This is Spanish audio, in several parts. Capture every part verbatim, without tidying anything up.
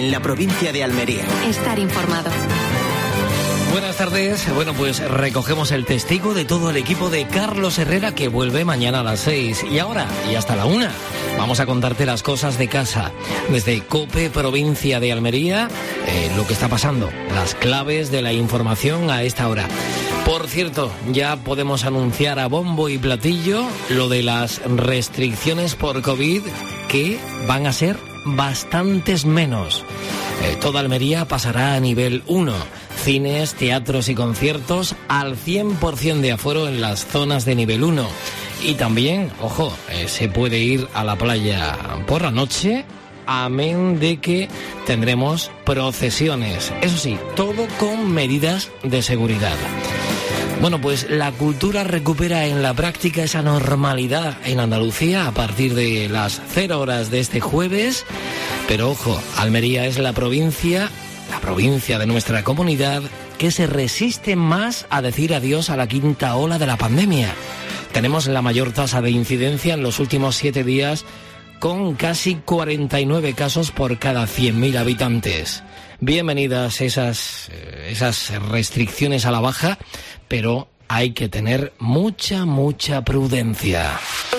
en la provincia de Almería. Estar informado. Buenas tardes. Bueno, pues recogemos el testigo de todo el equipo de Carlos Herrera, que vuelve mañana a las seis. Y ahora, y hasta la una, vamos a contarte las cosas de casa. Desde COPE, provincia de Almería, eh, lo que está pasando, las claves de la información a esta hora. Por cierto, ya podemos anunciar a bombo y platillo lo de las restricciones por COVID, que van a ser bastantes menos. Eh, toda Almería pasará a nivel uno. Cines, teatros y conciertos al cien por ciento de aforo en las zonas de nivel uno. Y también, ojo, eh, se puede ir a la playa por la noche, amén de que tendremos procesiones. Eso sí, todo con medidas de seguridad. Bueno, pues la cultura recupera en la práctica esa normalidad en Andalucía a partir de las cero horas de este jueves. Pero ojo, Almería es la provincia, la provincia de nuestra comunidad que se resiste más a decir adiós a la quinta ola de la pandemia. Tenemos la mayor tasa de incidencia en los últimos siete días, con casi cuarenta y nueve casos por cada cien mil habitantes. Bienvenidas esas, esas restricciones a la baja, pero hay que tener mucha, mucha prudencia.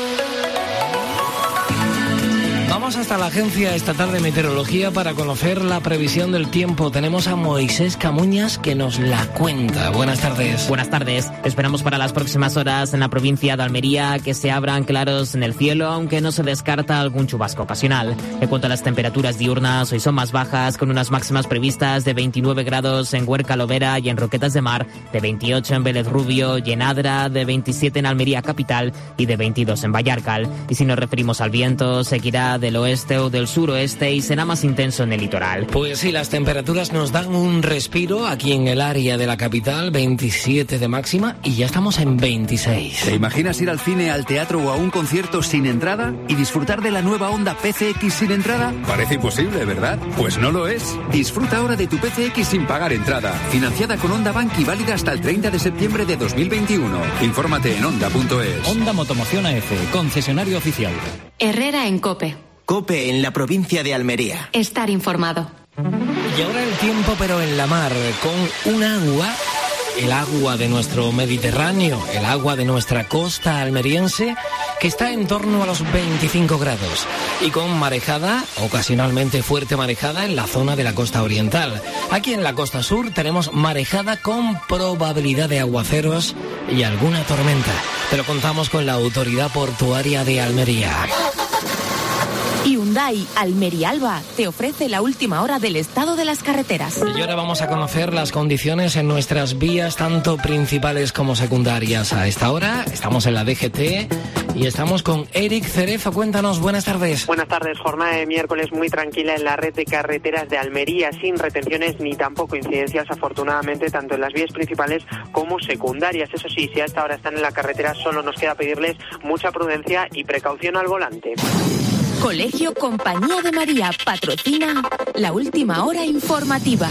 Vamos hasta la Agencia Estatal de Meteorología para conocer la previsión del tiempo. Tenemos a Moisés Camuñas que nos la cuenta. Buenas tardes. Buenas tardes. Esperamos para las próximas horas en la provincia de Almería que se abran claros en el cielo, aunque no se descarta algún chubasco ocasional. En cuanto a las temperaturas diurnas, hoy son más bajas, con unas máximas previstas de veintinueve grados en Huerca Lovera y en Roquetas de Mar, de veintiocho en Vélez Rubio y en Adra, de veintisiete en Almería capital y de veintidós en Vallarcal. Y si nos referimos al viento, seguirá del oeste o del suroeste y será más intenso en el litoral. Pues sí, las temperaturas nos dan un respiro aquí en el área de la capital, veintisiete de máxima y ya estamos en veintiséis. ¿Te imaginas ir al cine, al teatro o a un concierto sin entrada y disfrutar de la nueva Honda P C X sin entrada? Parece imposible, ¿verdad? Pues no lo es. Disfruta ahora de tu P C X sin pagar entrada, financiada con Honda Bank y válida hasta el treinta de septiembre de dos mil veintiuno. Infórmate en honda punto es. Honda Motomoción A F, concesionario oficial. Herrera en COPE. COPE en la provincia de Almería. Estar informado. Y ahora el tiempo, pero en la mar, con un agua, el agua de nuestro Mediterráneo, el agua de nuestra costa almeriense, que está en torno a los veinticinco grados, y con marejada, ocasionalmente fuerte marejada, en la zona de la costa oriental. Aquí en la costa sur tenemos marejada con probabilidad de aguaceros y alguna tormenta, pero contamos con la Autoridad Portuaria de Almería. Hyundai Almería Alba te ofrece la última hora del estado de las carreteras. Y ahora vamos a conocer las condiciones en nuestras vías, tanto principales como secundarias. A esta hora estamos en la D G T y estamos con Eric Cerezo. Cuéntanos, buenas tardes. Buenas tardes, jornada de miércoles muy tranquila en la red de carreteras de Almería, sin retenciones ni tampoco incidencias, afortunadamente, tanto en las vías principales como secundarias. Eso sí, si a esta hora están en la carretera, solo nos queda pedirles mucha prudencia y precaución al volante. Colegio Compañía de María patrocina la última hora informativa.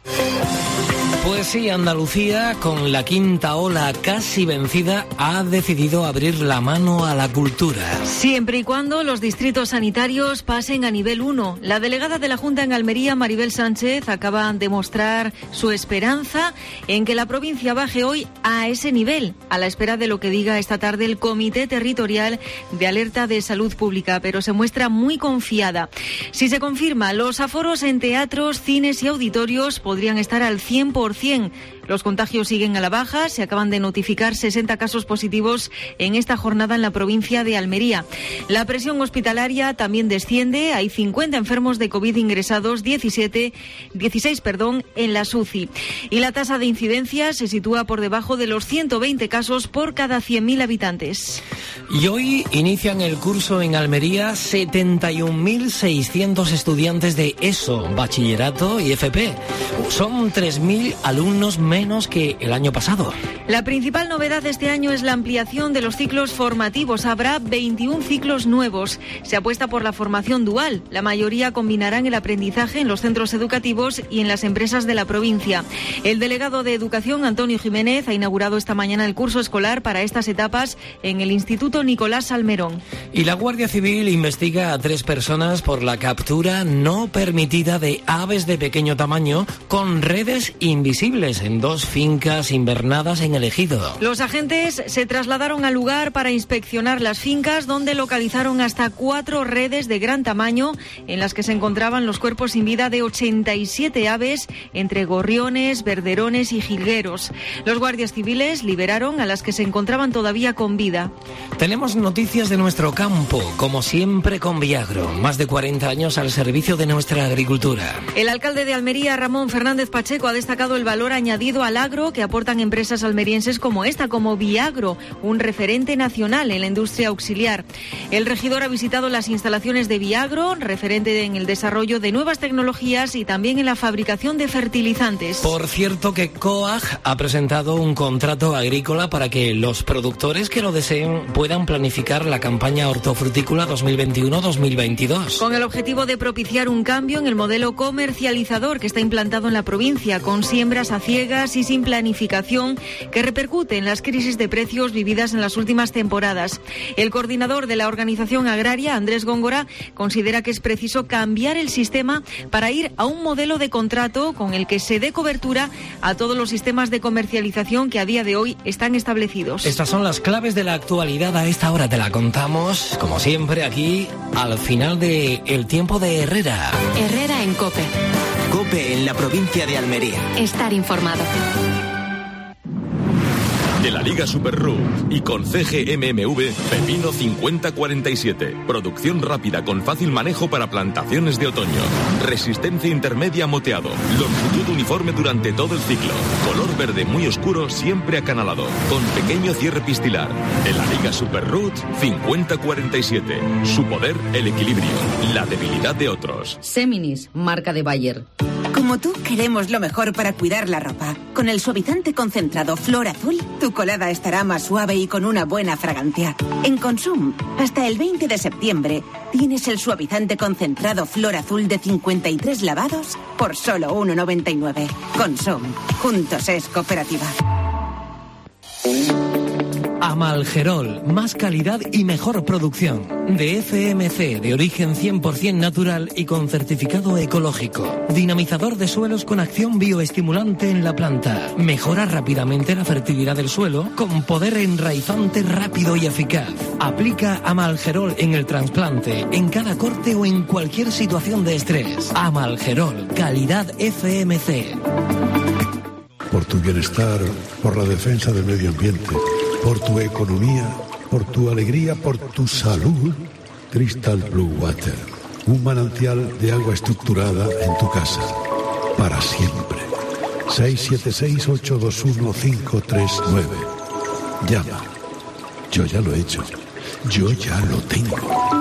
Pues sí, Andalucía, con la quinta ola casi vencida, ha decidido abrir la mano a la cultura. Siempre y cuando los distritos sanitarios pasen a nivel uno. La delegada de la Junta en Almería, Maribel Sánchez, acaba de mostrar su esperanza en que la provincia baje hoy a ese nivel, a la espera de lo que diga esta tarde el Comité Territorial de Alerta de Salud Pública, pero se muestra muy confiada. Si se confirma, los aforos en teatros, cines y auditorios podrían estar al cien por ciento. Los contagios siguen a la baja, se acaban de notificar sesenta casos positivos en esta jornada en la provincia de Almería. La presión hospitalaria también desciende, hay cincuenta enfermos de COVID ingresados, diecisiete, dieciséis perdón, en las U C I. Y la tasa de incidencia se sitúa por debajo de los ciento veinte casos por cada cien mil habitantes. Y hoy inician el curso en Almería setenta y un mil seiscientos estudiantes de ESO, bachillerato y F P. Son tres mil alumnos menos menos que el año pasado. La principal novedad de este año es la ampliación de los ciclos formativos. Habrá veintiún ciclos nuevos. Se apuesta por la formación dual. La mayoría combinarán el aprendizaje en los centros educativos y en las empresas de la provincia. El delegado de Educación, Antonio Jiménez, ha inaugurado esta mañana el curso escolar para estas etapas en el Instituto Nicolás Salmerón. Y la Guardia Civil investiga a tres personas por la captura no permitida de aves de pequeño tamaño con redes invisibles en dos fincas invernadas en el Ejido. Los agentes se trasladaron al lugar para inspeccionar las fincas, donde localizaron hasta cuatro redes de gran tamaño en las que se encontraban los cuerpos sin vida de ochenta y siete aves, entre gorriones, verderones y jilgueros. Los guardias civiles liberaron a las que se encontraban todavía con vida. Tenemos noticias de nuestro campo, como siempre con Viagro, más de cuarenta años al servicio de nuestra agricultura. El alcalde de Almería, Ramón Fernández Pacheco, ha destacado el valor añadido al agro que aportan empresas almerienses como esta, como Viagro, un referente nacional en la industria auxiliar. El regidor ha visitado las instalaciones de Viagro, referente en el desarrollo de nuevas tecnologías y también en la fabricación de fertilizantes. Por cierto que COAG ha presentado un contrato agrícola para que los productores que lo deseen puedan planificar la campaña hortofrutícola dos mil veintiuno dos mil veintidós. Con el objetivo de propiciar un cambio en el modelo comercializador que está implantado en la provincia, con siembras a ciegas y sin planificación, que repercute en las crisis de precios vividas en las últimas temporadas. El coordinador de la organización agraria, Andrés Góngora, considera que es preciso cambiar el sistema para ir a un modelo de contrato con el que se dé cobertura a todos los sistemas de comercialización que a día de hoy están establecidos. Estas son las claves de la actualidad. A esta hora te la contamos, como siempre, aquí al final de El Tiempo de Herrera. Herrera en COPE. COPE en la provincia de Almería. Estar informado. De la Liga Superroot y con C G M M V Pepino cincuenta cuarenta y siete. Producción rápida con fácil manejo para plantaciones de otoño. Resistencia intermedia moteado. Longitud uniforme durante todo el ciclo. Color verde muy oscuro siempre acanalado. Con pequeño cierre pistilar. De la Liga Superroot cincuenta cuarenta y siete. Su poder, el equilibrio. La debilidad de otros. Seminis, marca de Bayer. Como tú, queremos lo mejor para cuidar la ropa. Con el suavizante concentrado Flor Azul, tu colada estará más suave y con una buena fragancia. En Consum, hasta el veinte de septiembre, tienes el suavizante concentrado Flor Azul de cincuenta y tres lavados por solo uno noventa y nueve. Consum, juntos es cooperativa. Amalgerol, más calidad y mejor producción. De F M C, de origen cien por ciento natural y con certificado ecológico. Dinamizador de suelos con acción bioestimulante en la planta. Mejora rápidamente la fertilidad del suelo con poder enraizante rápido y eficaz. Aplica Amalgerol en el trasplante, en cada corte o en cualquier situación de estrés. Amalgerol, calidad F M C. Por tu bienestar, por la defensa del medio ambiente, por tu economía, por tu alegría, por tu salud. Crystal Blue Water, un manantial de agua estructurada en tu casa, para siempre. seis siete seis, ocho dos uno, cinco tres nueve. Llama. Yo ya lo he hecho. Yo ya lo tengo.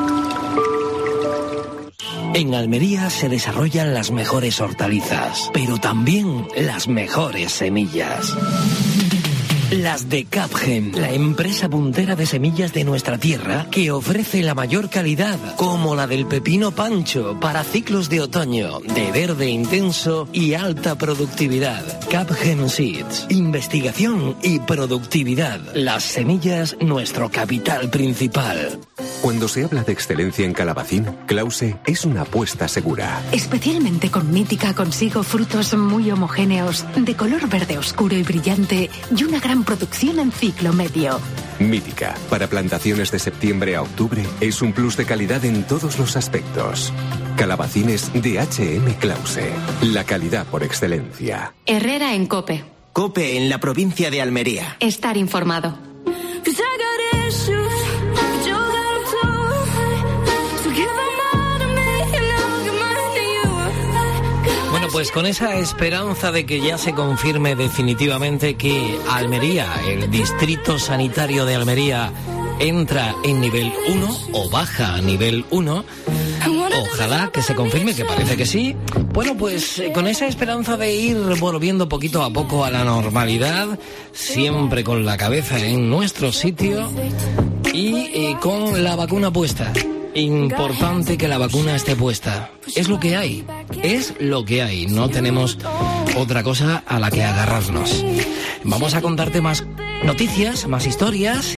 En Almería se desarrollan las mejores hortalizas, pero también las mejores semillas. Las de Capgen, la empresa puntera de semillas de nuestra tierra que ofrece la mayor calidad, como la del pepino pancho para ciclos de otoño, de verde intenso y alta productividad. Capgen Seeds, investigación y productividad. Las semillas, nuestro capital principal. Cuando se habla de excelencia en Calabacín, Clause es una apuesta segura. Especialmente con Mítica consigo frutos muy homogéneos, de color verde oscuro y brillante y una gran producción en ciclo medio. Mítica, para plantaciones de septiembre a octubre, es un plus de calidad en todos los aspectos. Calabacines de H M Clause, la calidad por excelencia. Herrera en COPE. COPE en la provincia de Almería. Estar informado. Bueno, pues con esa esperanza de que ya se confirme definitivamente que Almería, el distrito sanitario de Almería, entra en nivel uno o baja a nivel uno, Ojalá que se confirme, que parece que sí. Bueno, pues eh, con esa esperanza de ir volviendo poquito a poco a la normalidad, siempre con la cabeza en nuestro sitio y eh, con la vacuna puesta. Importante que la vacuna esté puesta. Es lo que hay, es lo que hay. No tenemos otra cosa a la que agarrarnos. Vamos a contarte más noticias, más historias